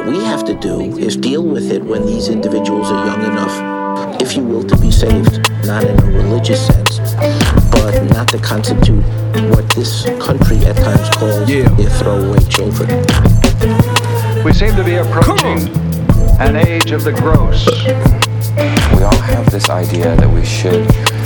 What we have to do is deal with it when these individuals are young enough, if you will, to be saved, not in a religious sense, but not to constitute what this country at times calls their throwaway children. We seem to be approaching an age of the gross. We all have this idea that we should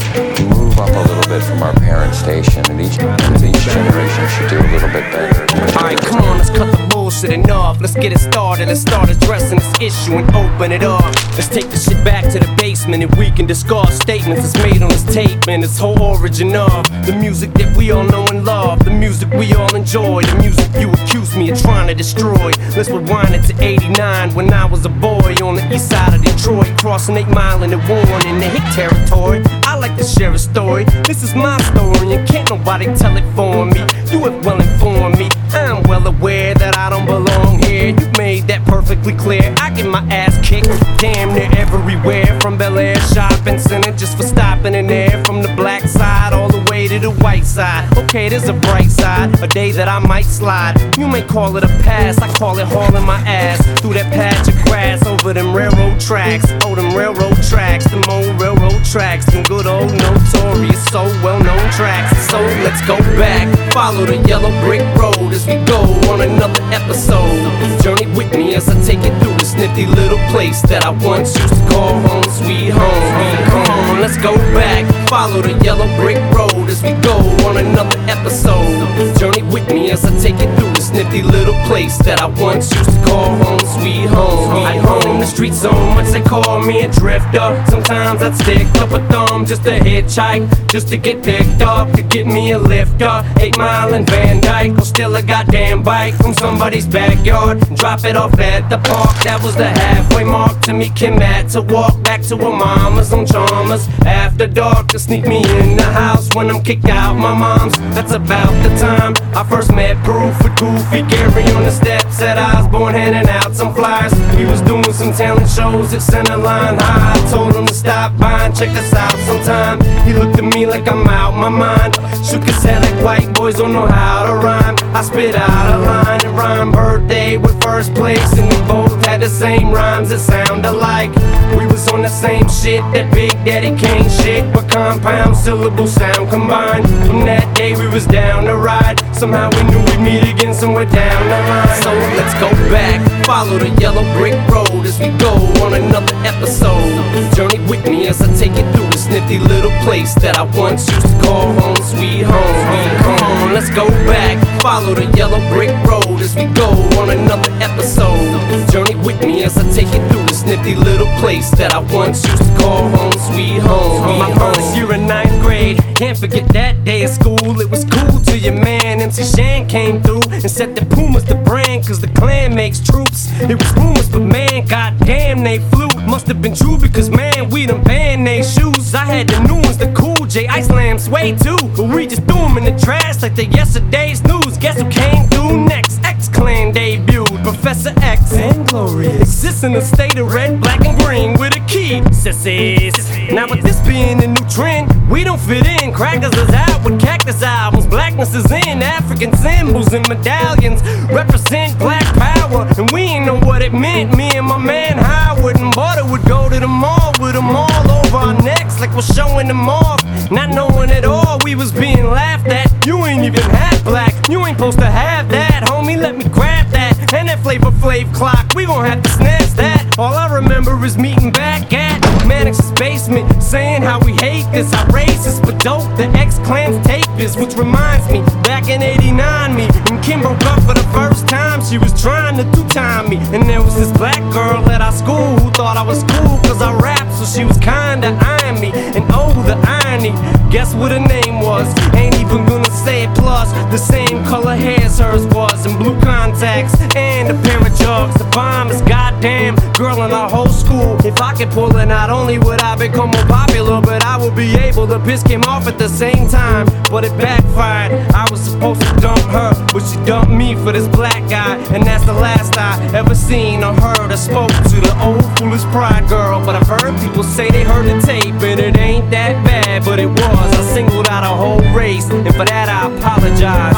move up a little bit from our parent station, and each generation should do a little bit better. Alright, come on, let's cut the bullshit enough. Let's get it started, let's start addressing this issue and open it up. Let's take the shit back to the basement and we can discuss statements that's made on this tape and its whole origin of the music that we all know and love, the music we all enjoy, the music you accuse me of trying to destroy. Let's rewind it to 89 when I was a boy on the east side of Detroit, crossing 8 Mile in the Warren in the hick territory. I like to share a story, this is my story and can't nobody tell it for me. You have well informed me, I'm well aware that I don't belong here. You made that perfectly clear. I get my ass kicked damn near everywhere, from Bel Air shopping center just for stopping in there, from the black side all the way to the white side. Okay, there's a bright side, a day that I might slide. You may call it a pass, I call it hauling my ass through that patch of grass over them railroad tracks. Oh, them railroad tracks, them old railroad tracks, them good old notorious, so well-known tracks. So let's go back, follow the yellow brick road as we go on another episode. Journey with me as I take it through this nifty little place that I once used to call home, sweet home. Come on, let's go back, follow the yellow brick road as we go on another episode. Journey with me as I take it through this nifty little place that I once used to call home, sweet home. I roam the streets so much they call me a drifter. Sometimes I'd stick up a thumb just to hitchhike, just to get picked up, to get me a lifter. 8 Mile and Van Dyke, or still a goddamn bike from somebody's backyard, drop it off at the park. That was the halfway mark to me Kim had to walk back to her mama's on Chalmers after dark, to sneak me in the house when I'm kicked out my mom's. That's about the time I first met Proof with Goofy Gary on the steps at Osborne, handing out some flyers. He was doing some talent shows at Centerline High. I told him to stop by and check us out sometime. He looked at me like I'm out my mind, shook his head like white boys don't know how to rhyme. I spit out a line and rhyme birthday with first place, and we both had the same rhymes that sound alike. We was on the same shit, that Big Daddy Kane shit, but compound syllable sound combined. From that day we was down to ride, somehow we knew we'd meet again somewhere down the line. So let's go back, follow the yellow brick road as we go on another episode. Journey with me as I take it through this nifty little place that I once used to call home, sweet home. Come on, let's go back, follow the yellow brick road as we go on another episode. Journey with me as I take it through this nifty little place that I once used to call home, sweet home. My first year in 9th grade, can't forget that day at school. It was cool till your man MC Shan came through and said that Puma's the brand cause the clan makes troops. It was rumors, but man, goddamn they flew. Must have been true because man, we done banned they shoes. I had the new ones, the Cool J Ice Lamb Sway too, but we just threw them in the trash like they yesterday's news. Guess who came through next? X-Clan debuted, Professor X and Glorious exists in a state of red, black, and green with a key. Sissies. Now with this being a new trend, we don't fit in. Crackers is out with Cactus albums, blackness is in. African symbols and medallions represent black power, and we ain't know what it meant. Me and my man Howard and Butter would go to the mall with them all over our necks like we're showing them off, not knowing at all we was being laughed at. You ain't even half black, you ain't supposed to have that, homie, let me grab that. And that Flavor Flav clock, we gon' have to snatch that. All I remember is meeting back at Mannix's basement, saying how we hate this, how racist but dope the X-Clan's tape is. Which reminds me, back in 89 me, when Kim broke up for the first time, she was trying to two-time me. And there was this black girl at our school who thought I was cool cause I rap, so she was kinda eyeing me. And oh, the irony, guess what her name was? Ain't even gonna say it. Plus, the same color hair as hers was, and blue contacts and a pair of jugs. The bomb is goddamn girl in our whole school. If I could pull it, not only would I become more popular, but I would be able to piss Kim off at the same time. But it backfired, I was supposed to dump her, but she dumped me for this black guy. And that's the last I ever seen or heard or spoke to the old foolish pride girl. But I've heard people say they heard the tape and it ain't that bad, but it was. I singled out a whole race, and for that I apologize.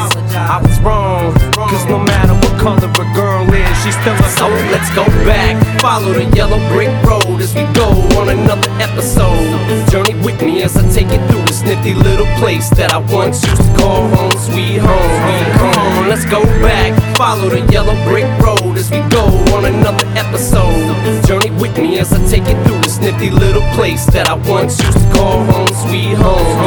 I was wrong, cause no matter what color a girl is, she's still a soul. Let's go back, follow the yellow brick road as we go on another episode. Journey with me as I take you through this nifty little place that I once used to call home, sweet home. Come on, let's go back, follow the yellow brick road as we go on another episode. Journey with me as I take you through this nifty little place that I once used to call home, sweet home.